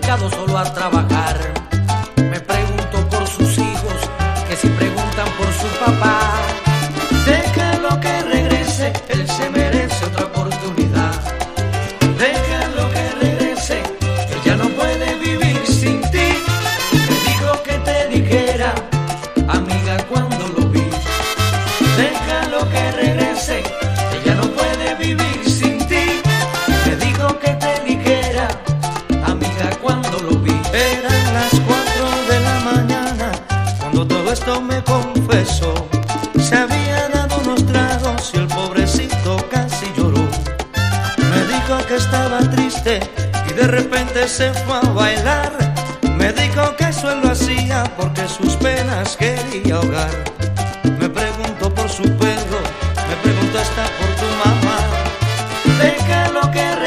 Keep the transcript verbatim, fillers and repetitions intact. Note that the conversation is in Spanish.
dedicado solo a trabajar. Me pregunto por sus hijos, que si preguntan por su papá. Déjalo que regrese, él se merece otra oportunidad. Déjalo que regrese, él ya no puede vivir sin ti. Me dijo que te dijera, amiga, cuando lo vi. Déjalo que regrese, él ya no puede vivir sin ti. Me dijo que te dijera, amiga, cuando lo vi. Eran las cuatro de la mañana cuando todo esto me confesó. Se había dado unos tragos y el pobrecito casi lloró. Me dijo que estaba triste y de repente se fue a bailar. Me dijo que eso él lo hacía porque sus penas quería ahogar. Me preguntó por su perro, me preguntó hasta por tu mamá. Déjalo que